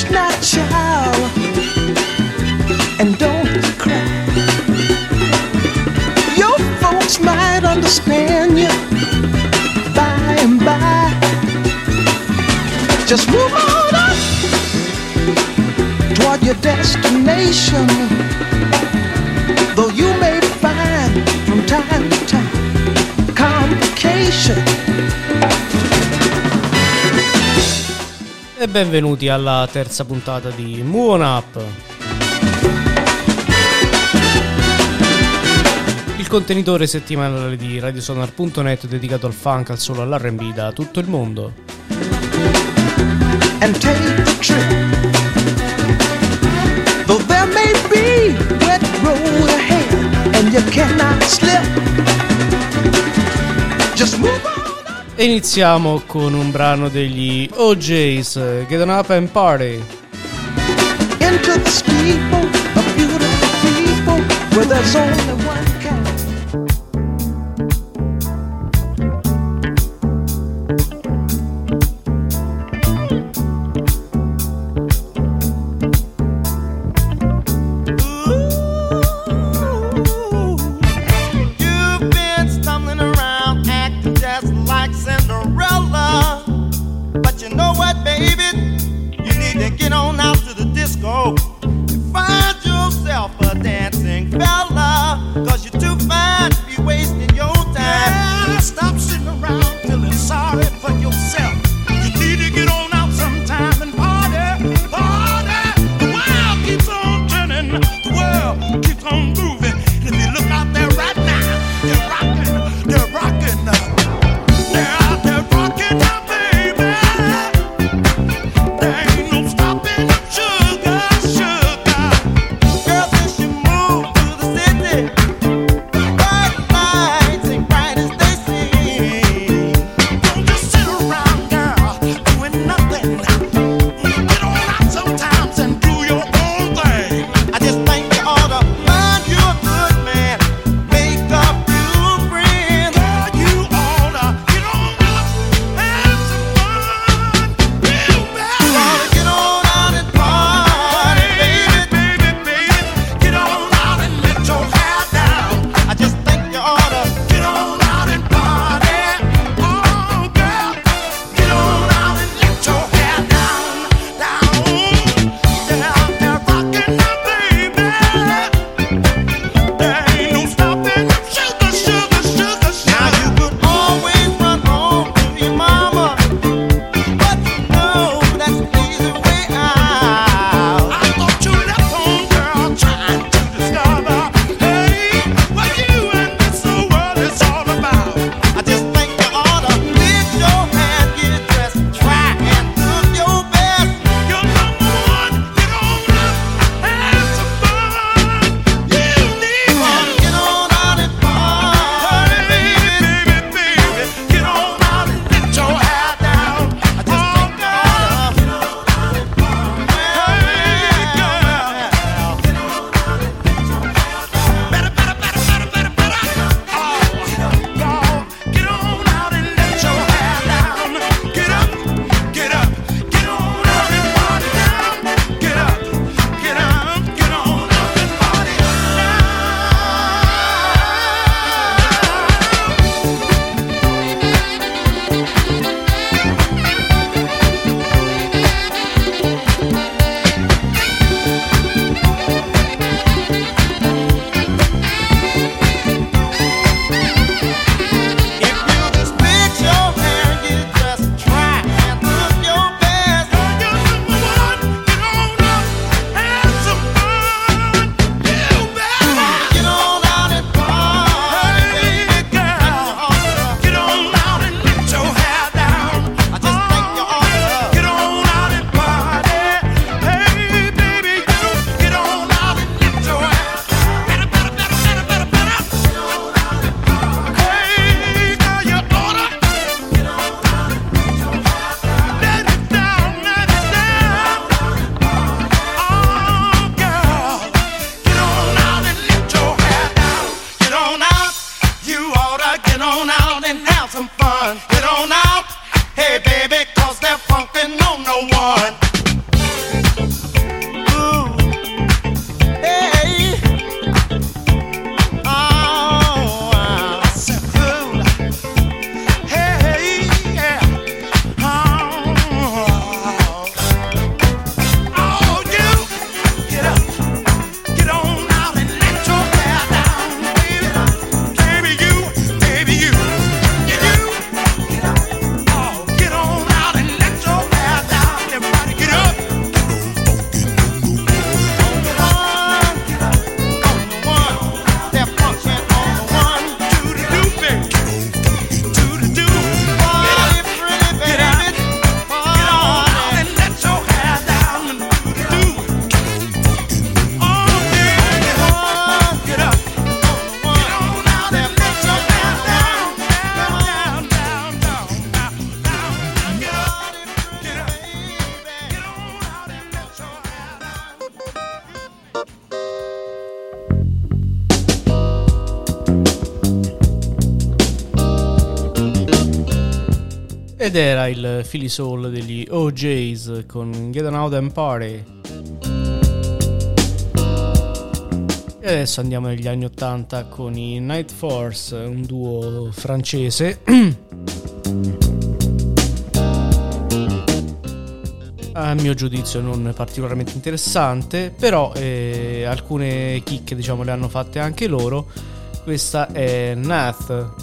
not shout and don't cry. Your folks might understand you by and by. Just move on up toward your destination. Though you may find from time to time complication. E benvenuti alla terza puntata di Move On Up. Il contenitore settimanale di radiosonar.net dedicato al funk, al solo, all'R&B da tutto il mondo. And take the trip. Though there may be wet road ahead and you cannot slip. Just move on. E iniziamo con un brano degli OJs, Get On Up and Party. Into the steeple of beautiful people where there's only one kind. Around, girl. Ed era il Philly Soul degli OJs con Get On Out and Party. E adesso andiamo negli anni 80 con i Night Force, un duo francese. A mio giudizio non particolarmente interessante, però alcune chicche diciamo le hanno fatte anche loro. Questa è Nath.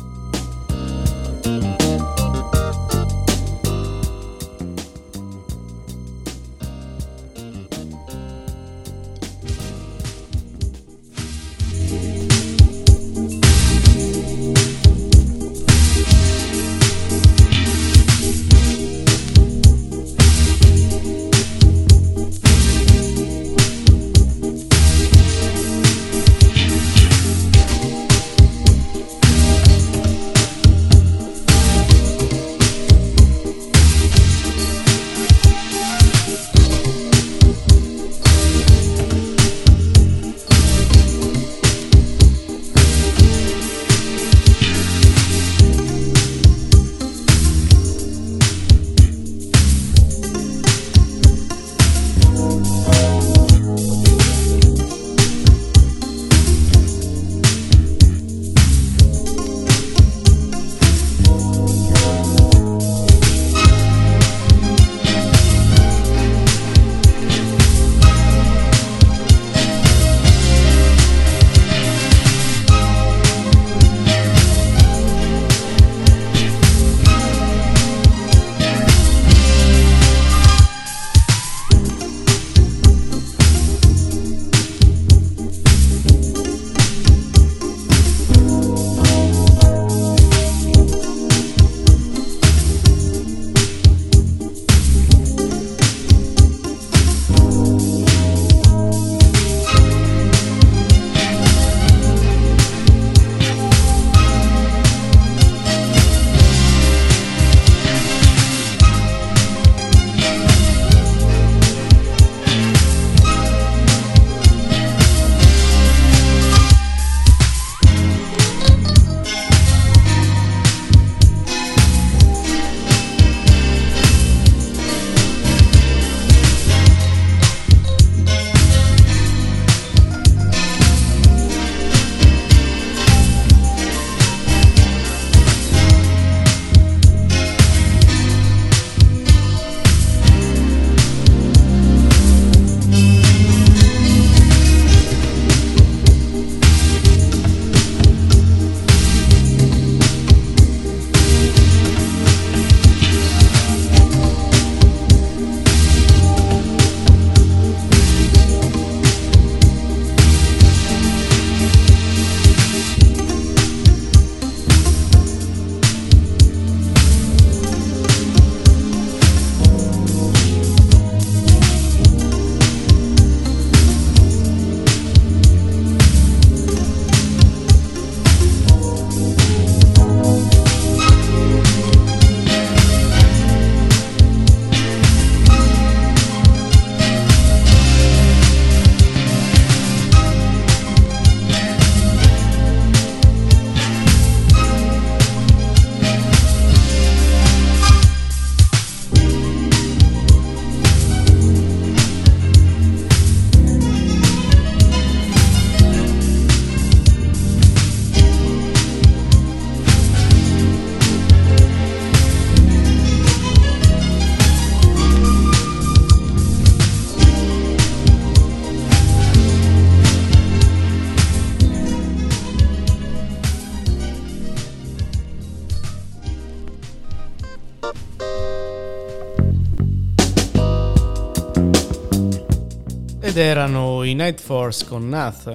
Ed erano i Night Force con Nath,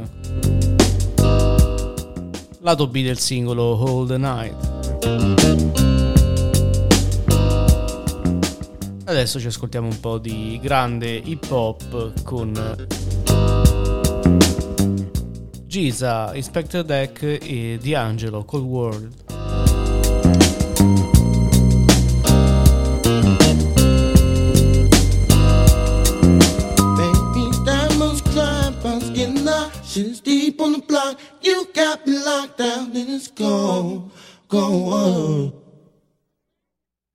lato B del singolo All the Night. Adesso ci ascoltiamo un po' di grande hip hop con Giza, Inspector Deck e D'Angelo, Cold World. Shit's deep on the block, you got me locked down, and it's go on.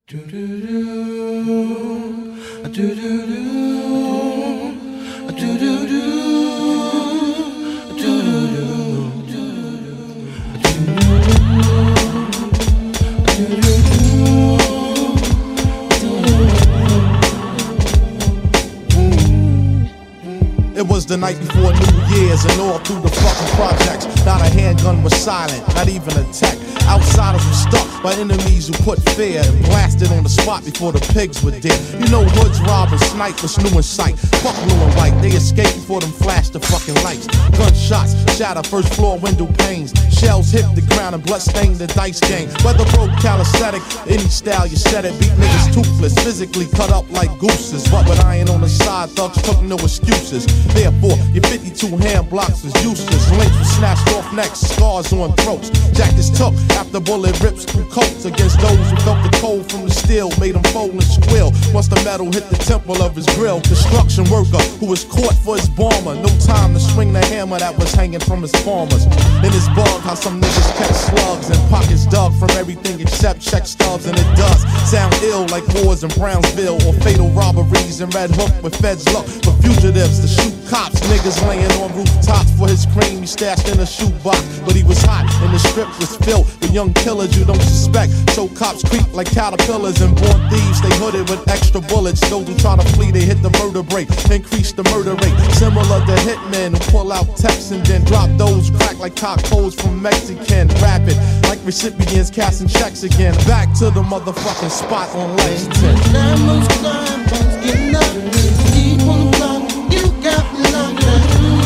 It was the night before New Year's, and all through the fucking projects, not a handgun was silent, not even a tech. Outsiders were stuck by enemies who put fear and blasted on the spot before the pigs were dead. You know hoods, rob, and snipe was new in sight. Fuck blue and white, they escaped before them flashed the fucking lights. Gunshots shatter first floor window panes. Shells hit the ground and blood stained the dice game. Weather broke calisthenic, any style you said it. Beat niggas toothless, physically cut up like gooses. But with iron on the side, thugs took no excuses. Therefore, your 52 hand blocks was useless. Links were snatched off necks, scars on throats. Jackets took after bullet rips through coats against those who felt the cold from the steel, made him fold and squeal. Once the metal hit the temple of his grill, construction worker who was caught for his bomber. No time to swing the hammer that was hanging from his farmers. In his bug, how some niggas catch slugs and pockets dug from everything except check stubs, and it does sound ill like wars in Brownsville or fatal robberies in Red Hook where feds look for fugitives to shoot cops. Niggas laying on rooftops for his cream he stashed in a shoebox, but he was hot and the strip was filled with young killers you don't suspect. So cops creep like caterpillars, and born thieves they hooded with extra bullets. Those who try to flee they hit the murder break, increase the murder rate. Similar to hitmen who pull out texts and then drop those crack like cockholes from Mexican. Rapid like recipients casting checks again. Back to the motherfucking spot on Lexington. Diamonds, diamonds, getting up. Deep on the block, you got me locked down.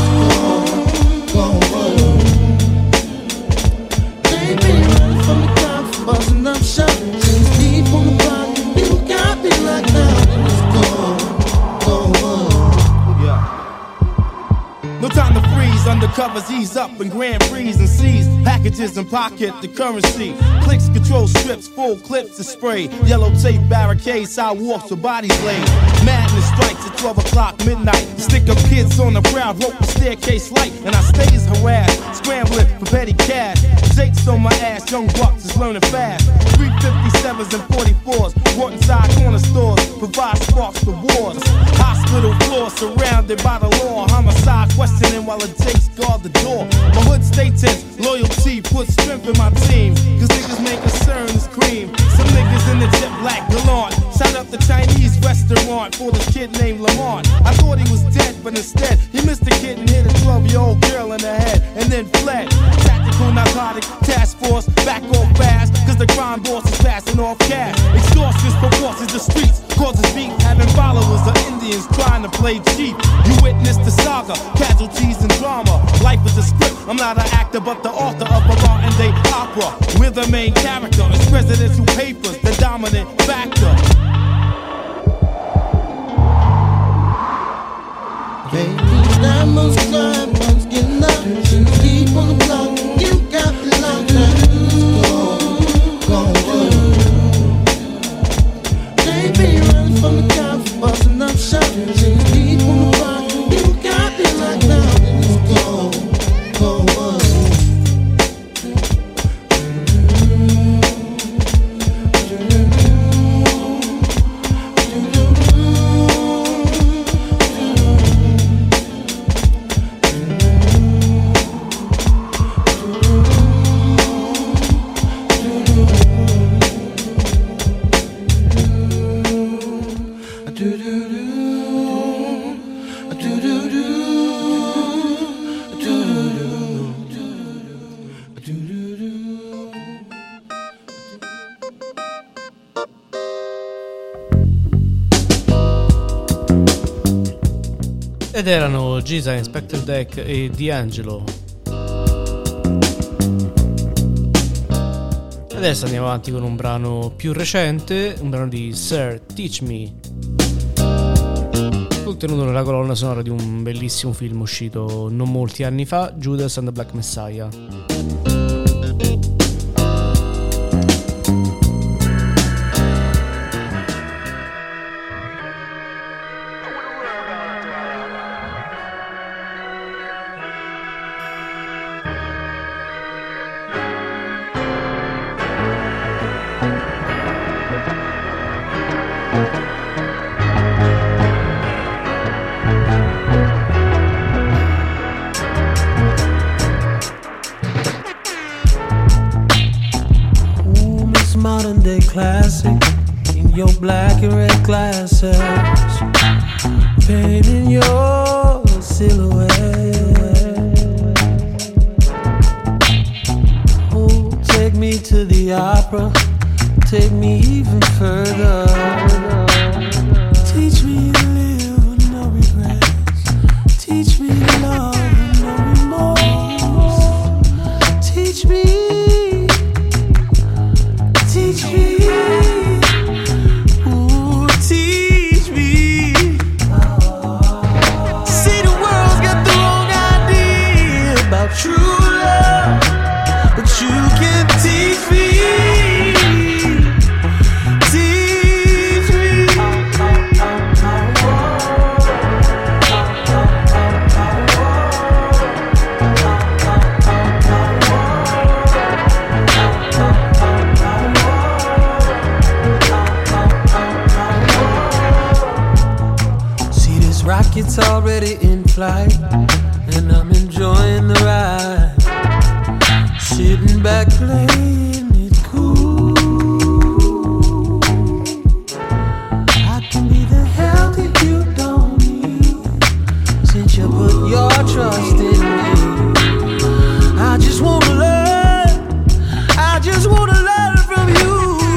They been running from the cops, busting up shop. Deep on the block, you got me locked down. No time to freeze, undercovers ease up and grand freeze and seize packages and pocket the currency. Clicks, control strips, full clips to spray. Yellow tape barricades, sidewalks with bodies laid. Madness strikes at 12 o'clock midnight. Stick up kids on the crowd, rope the staircase light, and I stays harassed, scrambling for petty cash. Jake's on my ass, young bucks is learning fast. 357s and 44s, brought inside corner stores, provide sparks for wars. Hospital floor surrounded by the law, homicide questioning while the Jakes guard the door. My hood stay tense, loyalty put strength in my team, cause niggas make concern is cream. Some niggas in the jet black gallant, shot up the Chinese restaurant for this kid named Lamont. I thought he was dead, but instead he missed the kid and hit a 12-year-old girl in the head and then fled. Tactical narcotic task force, back off fast, cause the crime boss is passing off cash. Extortions proportions the streets, causes beef, having followers of Indians trying to play cheap. You witness the saga, casualties and drama. Life is a script, I'm not an actor but the author of a modern day opera. We're the main character, it's presidential papers, the dominant factor. Baby, diamonds, diamonds, getting up. Deep on the block, you got me locked down. Go. They be running from the cops, busting up shop. Deep on the block, you got me locked down. Go. Ed erano Giza, Inspector Deck e D'Angelo. Adesso andiamo avanti con un brano più recente, un brano di Sir Teach Me, contenuto nella colonna sonora di un bellissimo film uscito non molti anni fa, Judas and the Black Messiah. your silhouette. Oh, take me to the opera, take me even further. Teach me to live with no regrets. Teach me to love with no remorse. Teach me, teach me. Ooh, teach me. See, the world's got the wrong idea about true love, but you can teach me. Rocket's already in flight, and I'm enjoying the ride. Sitting back playing it cool. I can be the help that you don't need, since you put your trust in me. I just wanna learn, I just wanna learn from you.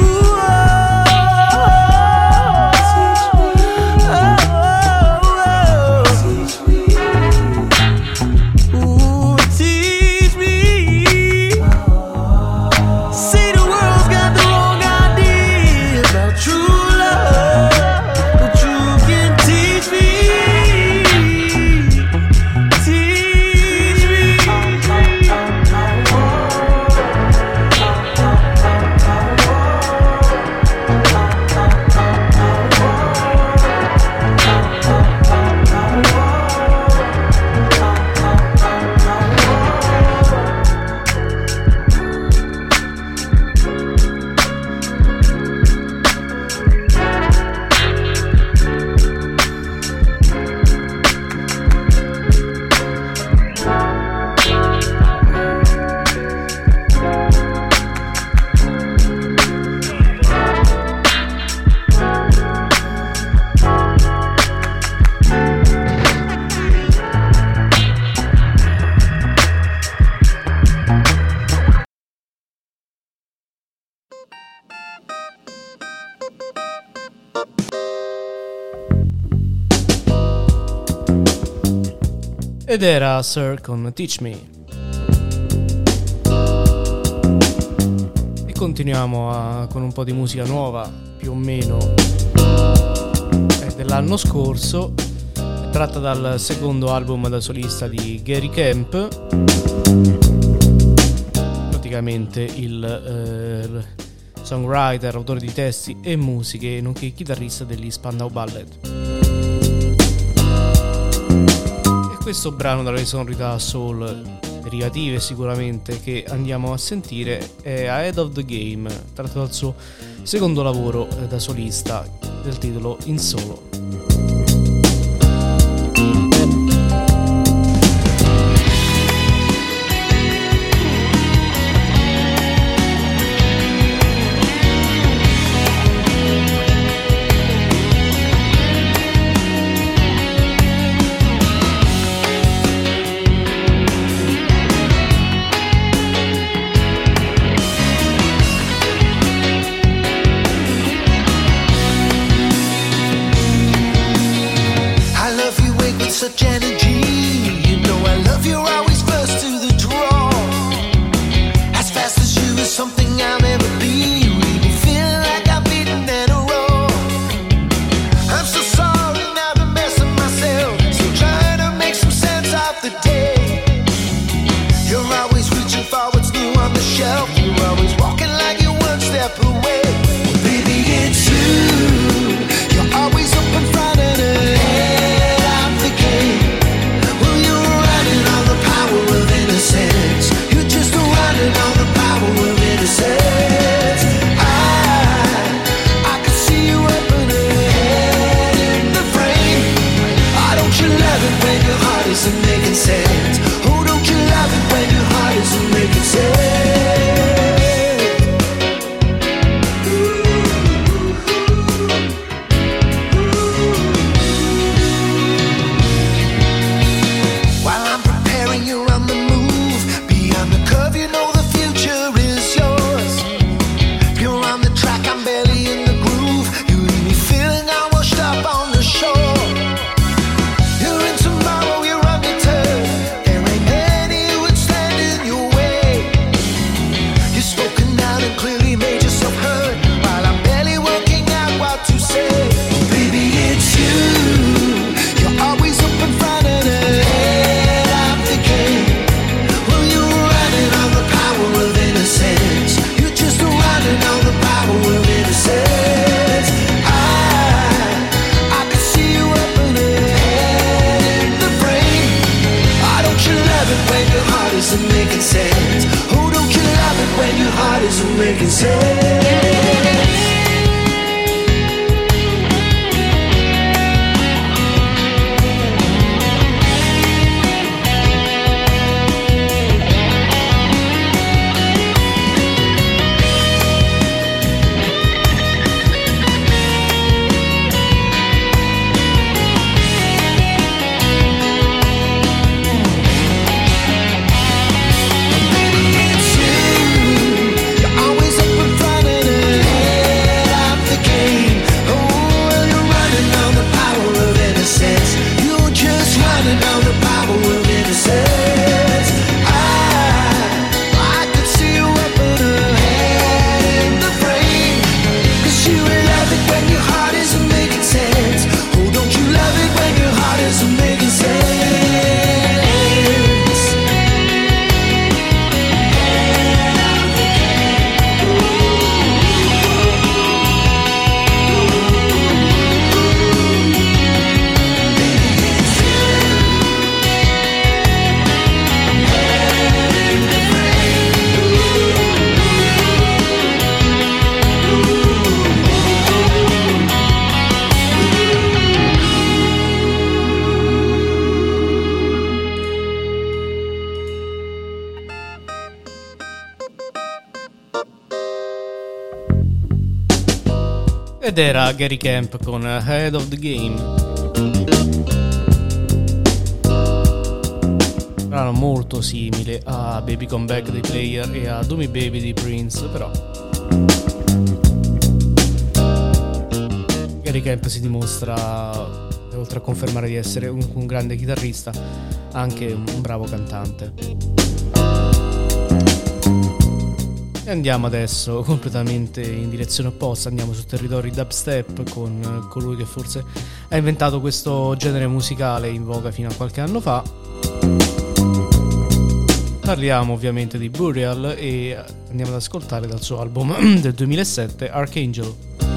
Ed era Sir con Teach Me. E continuiamo con un po' di musica nuova, più o meno è dell'anno scorso, è tratta dal secondo album da solista di Gary Kemp, praticamente il songwriter, autore di testi e musiche, nonché chitarrista degli Spandau Ballet. Questo brano dalle sonorità soul derivative sicuramente che andiamo a sentire è Ahead of the Game, tratto dal suo secondo lavoro da solista del titolo In Solo. Such energy, you know I love you, always first to the draw. As fast as you is something I'll never be. You leave me feeling like I'm beaten and a raw. I'm so sorry now, the mess of myself. Still trying to make some sense of the day. You're always reaching for what's new on the shelf. You're always walking like you're one step away. Well, baby, it's you. You're always up in front of the well, you're running on the power of innocence. You're just running on the power of innocence. I can see you open ahead in the frame. Oh, don't you love it when your heart isn't making sense? Oh, don't you love it when your heart isn't making sense? Ed era Gary Camp con Head of the Game. Brano molto simile a Baby Come Back dei Player e a Do Me Baby di Prince, però Gary Camp si dimostra, oltre a confermare di essere un grande chitarrista, anche un bravo cantante. E andiamo adesso completamente in direzione opposta, andiamo su territori dubstep con colui che forse ha inventato questo genere musicale in voga fino a qualche anno fa. Parliamo ovviamente di Burial e andiamo ad ascoltare dal suo album del 2007, Archangel.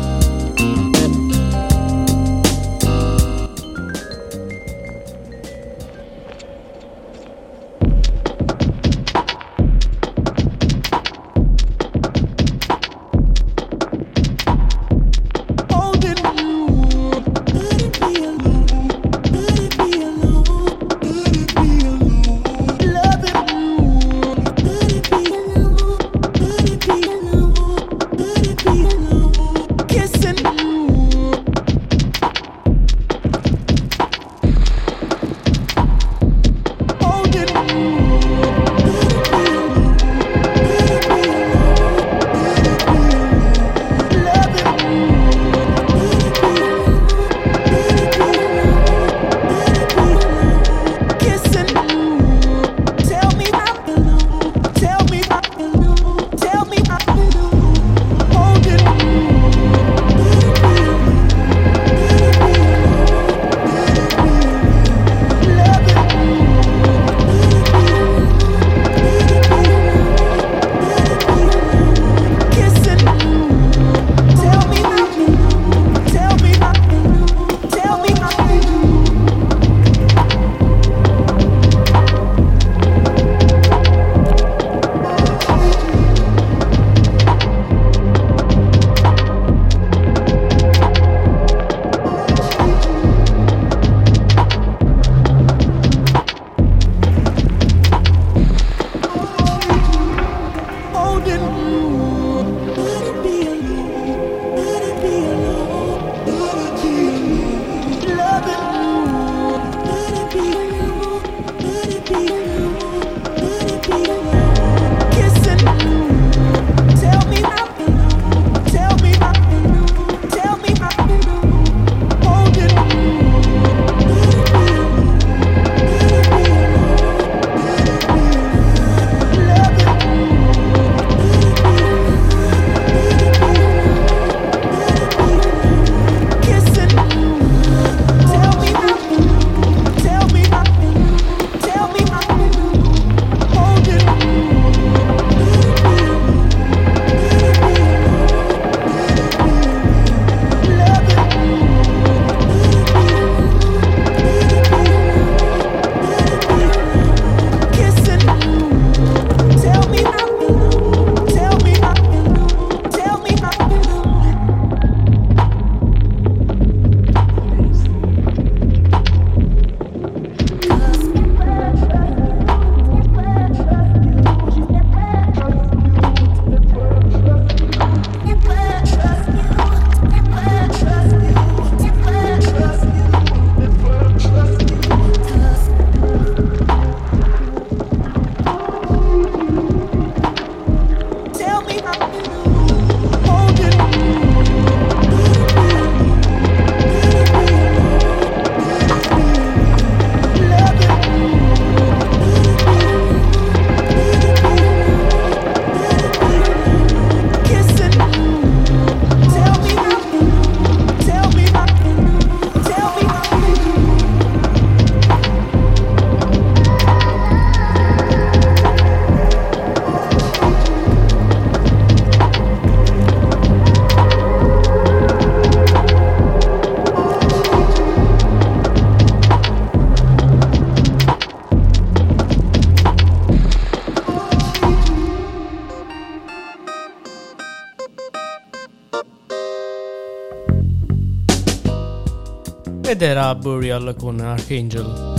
ed era Burial con Archangel.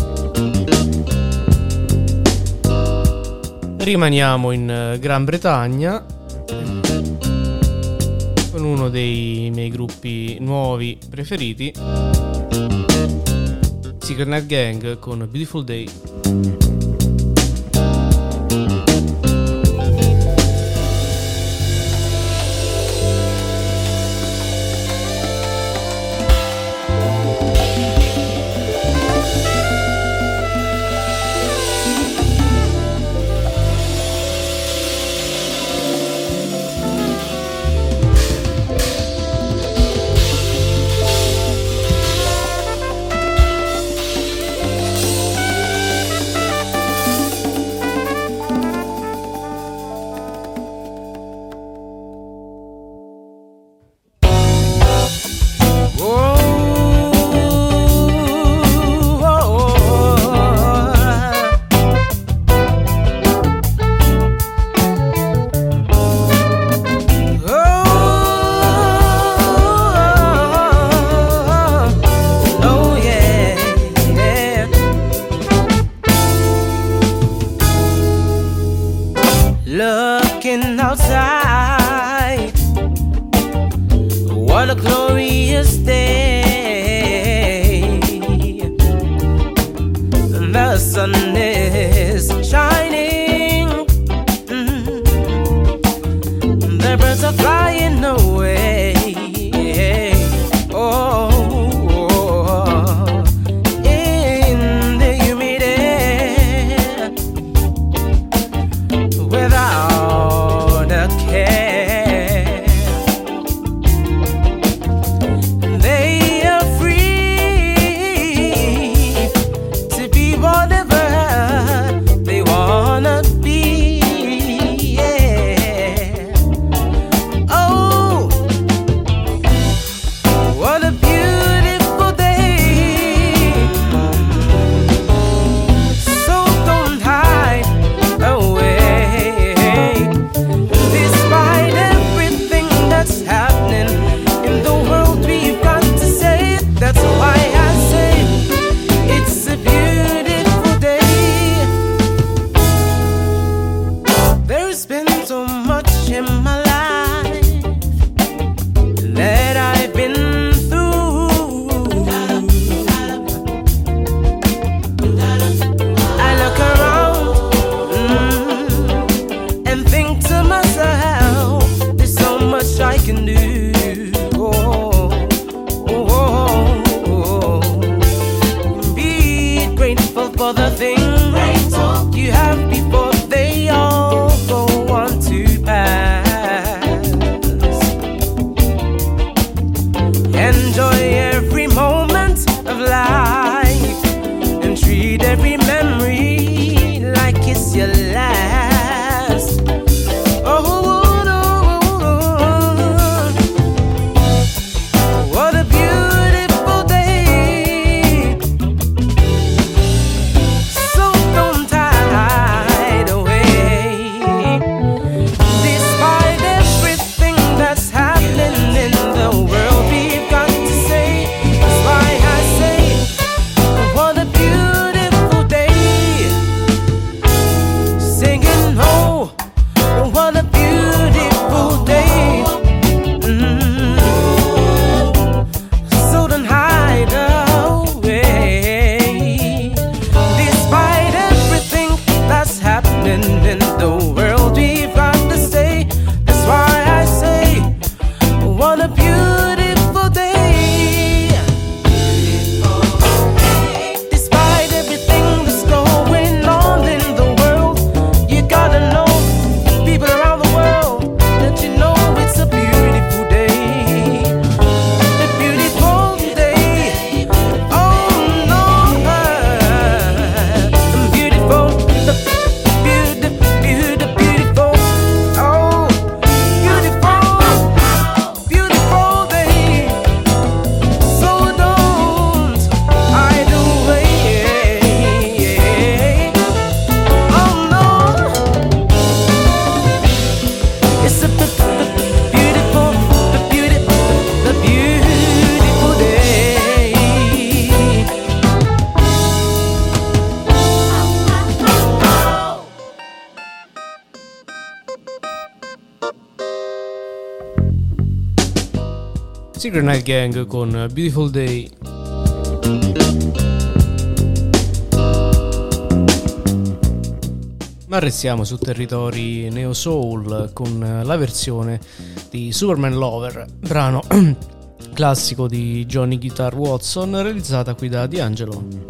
Rimaniamo in Gran Bretagna con uno dei miei gruppi nuovi preferiti, Secret Night Gang con Beautiful Day. Looking outside, what a glorious day. The sun is shining, the birds are flying away. Oh, in the humid air, without a care. They are free to be whatever they wanna be. Yeah. Oh, what a beautiful day. So don't hide away. Despite everything that's happening in the world, we've got to say it. That's why I say it's a beautiful day. There's been so much in my life that I've been through. I look around and think to myself, there's so much I can do. Oh, oh, oh. Be grateful for the things you have before they all go on to pass. Enjoy every moment of life and treat every memory like it's your last. Oh, no. What a beautiful day. So don't hide Secret Night Gang con Beautiful Day. Ma restiamo su territori neo soul con la versione di Superman Lover, brano classico di Johnny Guitar Watson, realizzata qui da D'Angelo.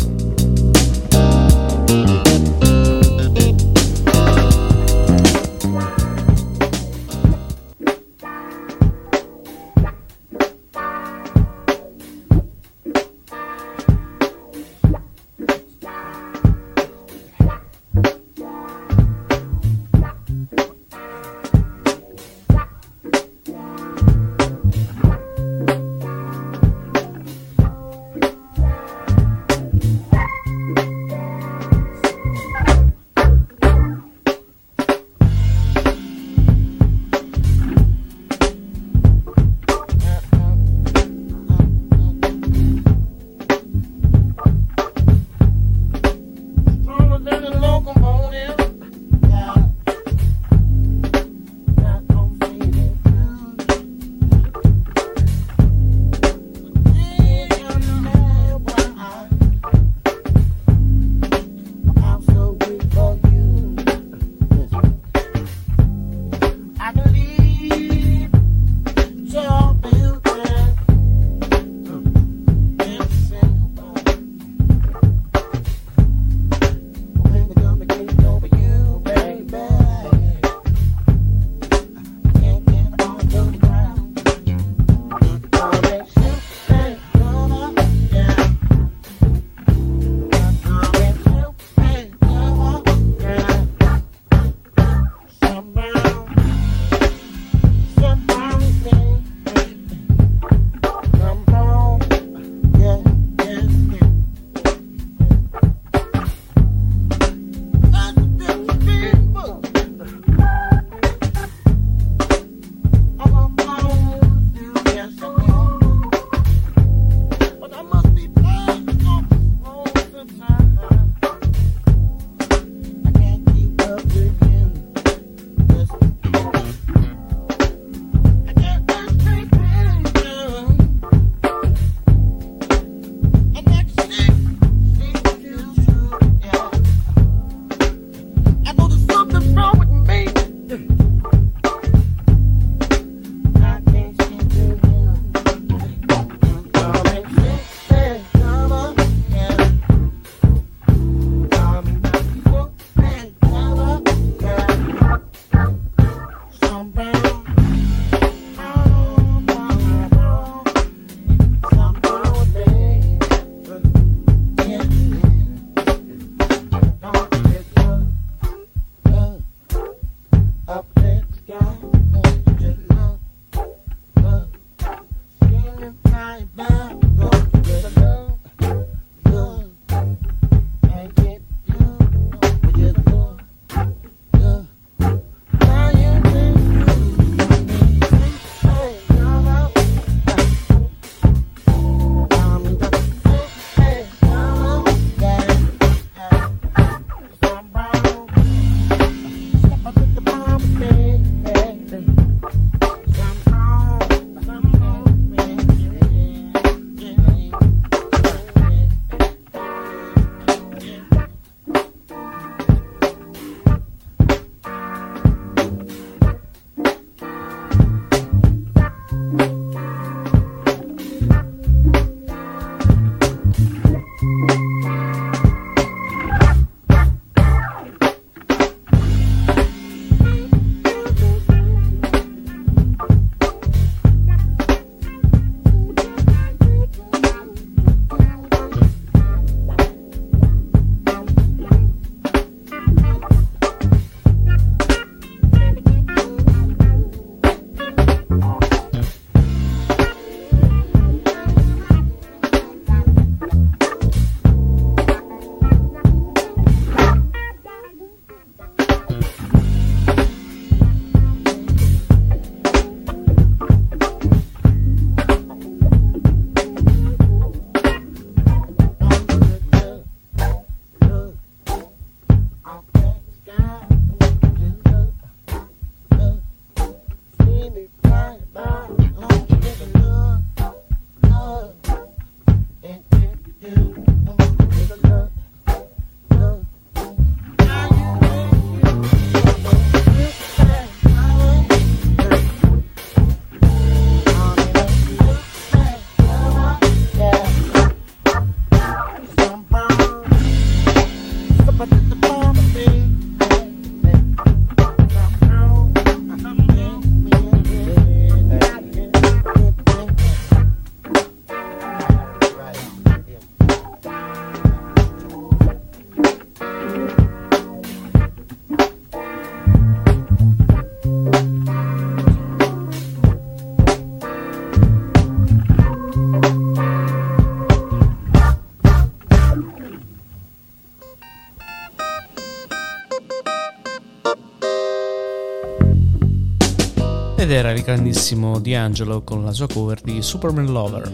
ed era il grandissimo D'Angelo con la sua cover di Superman Lover.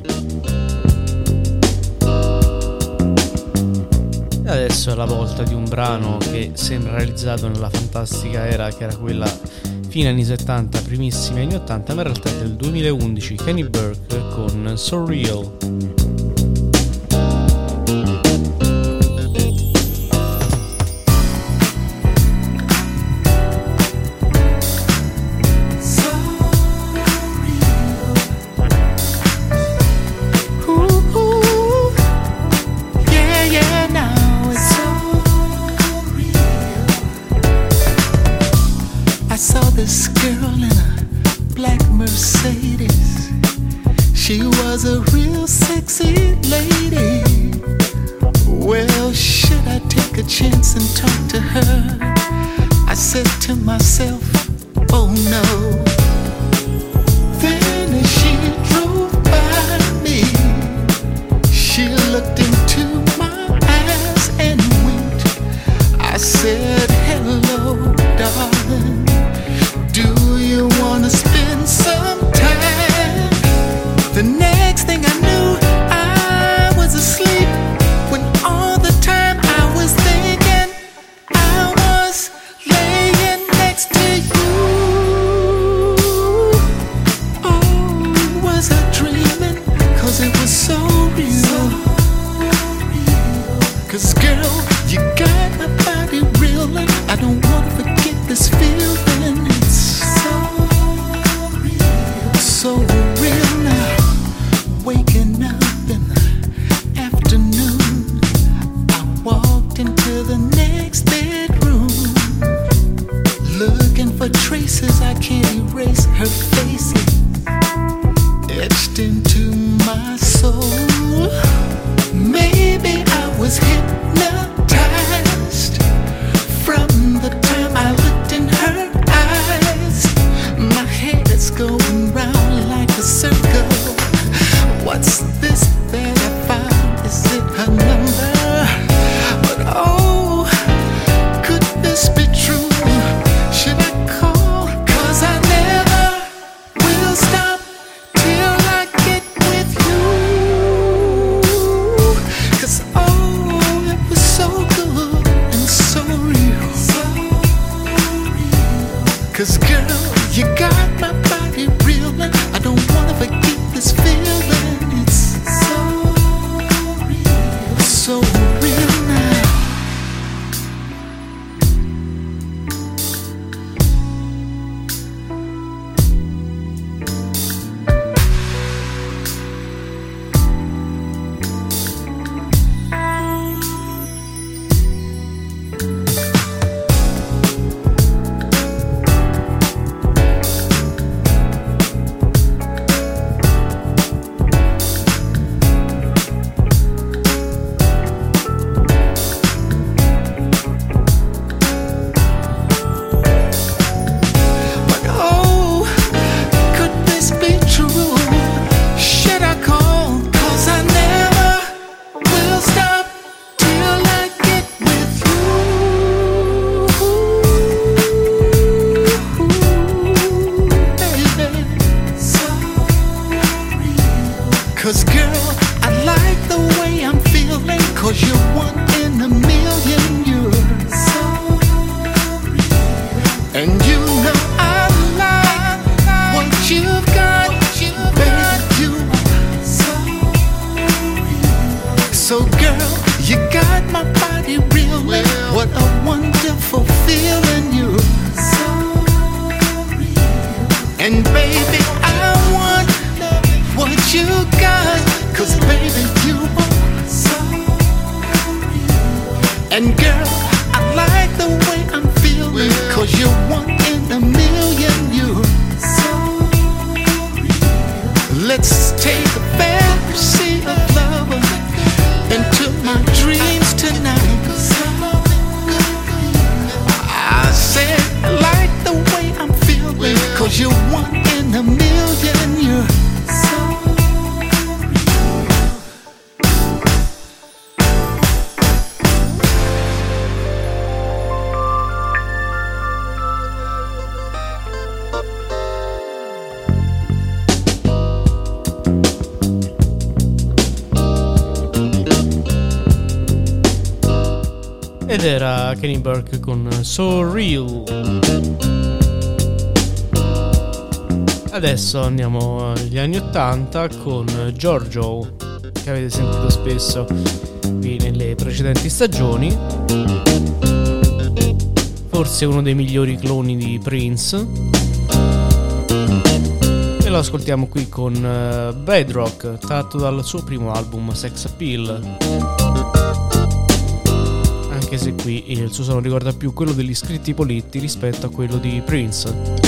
E adesso è la volta di un brano che sembra realizzato nella fantastica era che era quella fine anni 70, primissimi anni 80, ma in realtà è del 2011, Kenny Burke con So Real. This girl in a black Mercedes, she was a real sexy lady. Well, should I take a chance and talk to her? I said to myself, oh no. Then as she drove by me, she looked into my eyes and winked. I said, hello, darling. Do you wanna spend some time? The next thing I knew, I was asleep when all the time I was thinking I was laying next to you. Oh, was I dreaming? 'Cause it was so real. 'Cause girl, you got my body reeling. I don't wanna forget this feeling. So real now, waking up in the afternoon. I walked into the next bedroom, looking for traces I can't erase. Her face etched into my soul. Maybe I was hypnotized from the time I looked in her eyes. My head's going round like a circle. What's this that I found? Is it her number? But oh, could this be true? Should I call? 'Cause I never will stop till I get with you. 'Cause oh, it was so good and so real. 'Cause girl, you got my body reeling. I don't wanna forget this feeling. It's so real now. Ed era Kenny Burke con So Real. Adesso andiamo agli anni 80 con Giorgio, che avete sentito spesso qui nelle precedenti stagioni. Forse uno dei migliori cloni di Prince. E lo ascoltiamo qui con Bedrock, tratto dal suo primo album Sex Appeal. Anche se qui il suo suono ricorda più quello degli Scritti Politti rispetto a quello di Prince.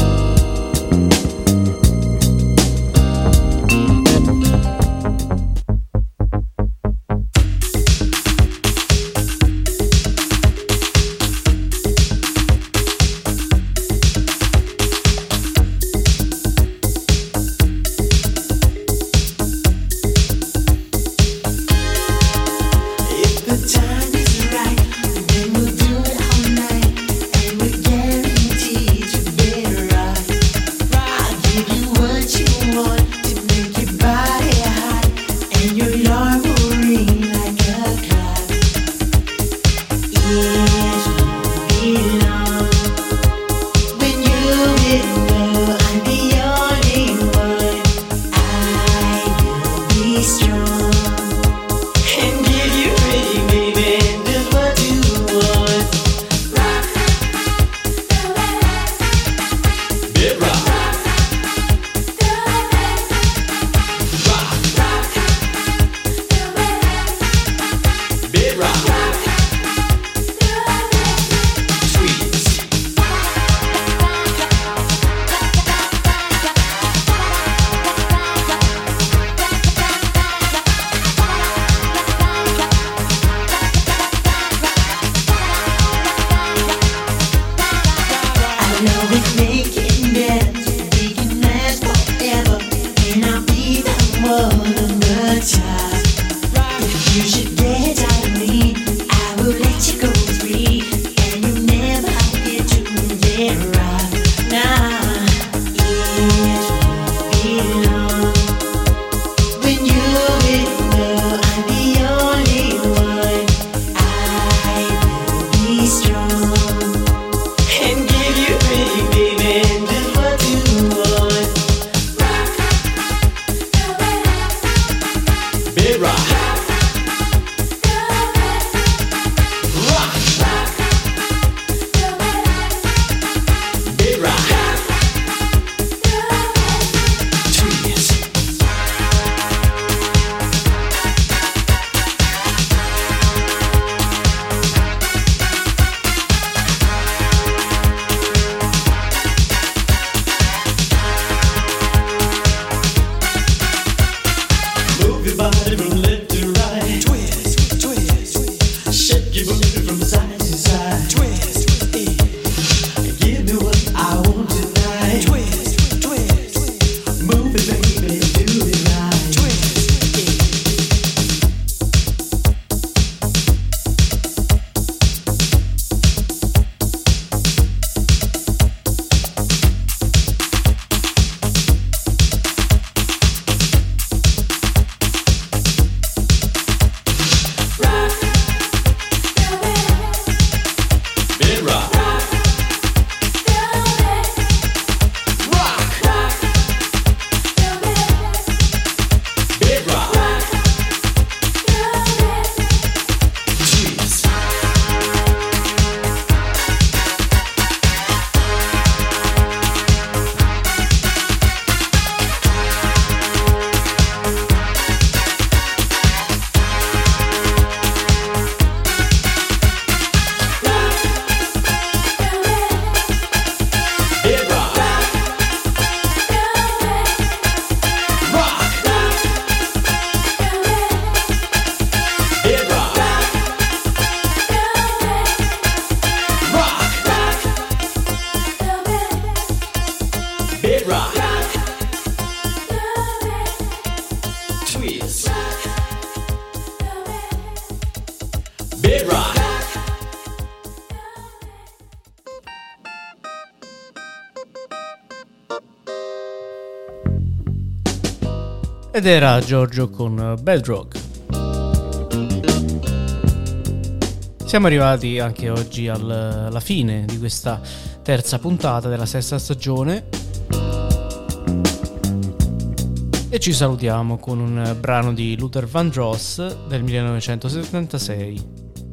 Ed era Giorgio con Bedrock. Siamo arrivati anche oggi alla fine di questa terza puntata della sesta stagione e ci salutiamo con un brano di Luther Vandross del 1976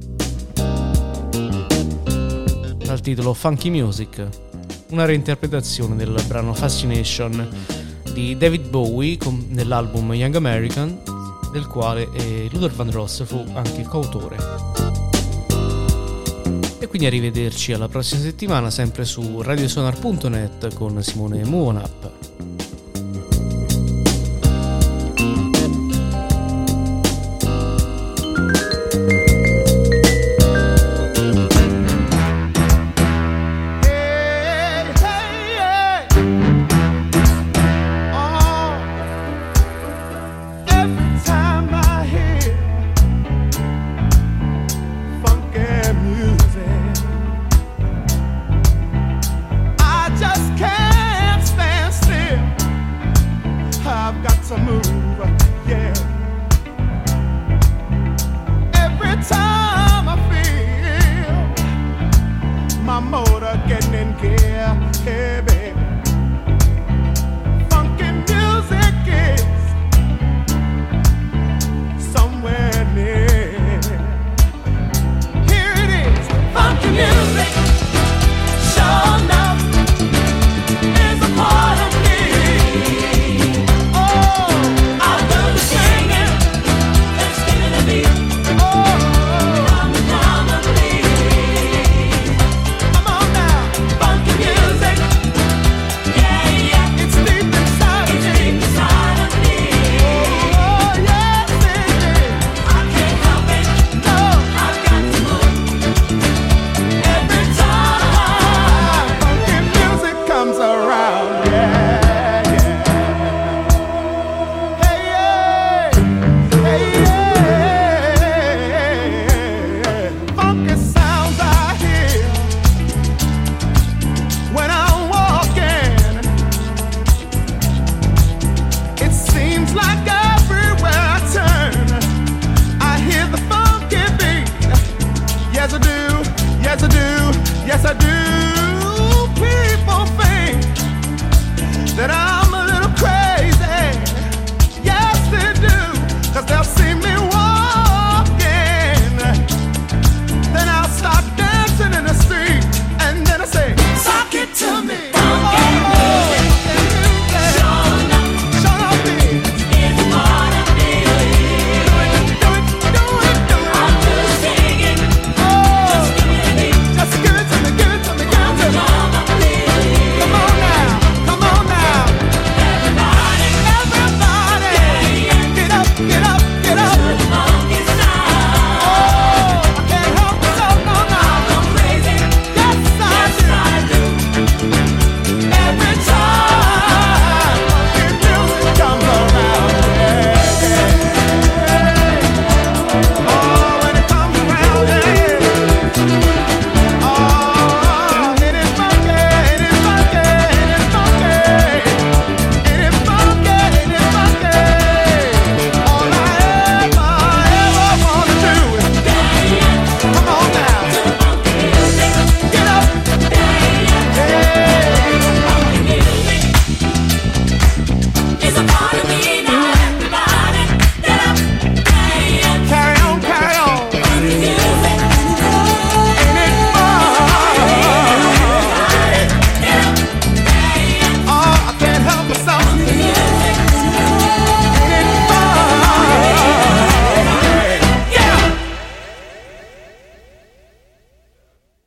dal titolo Funky Music, una reinterpretazione del brano Fascination di David Bowie nell'album Young American, del quale Luther Vandross fu anche coautore. E quindi arrivederci alla prossima settimana sempre su radiosonar.net con Simone Muonap. It's a part of me.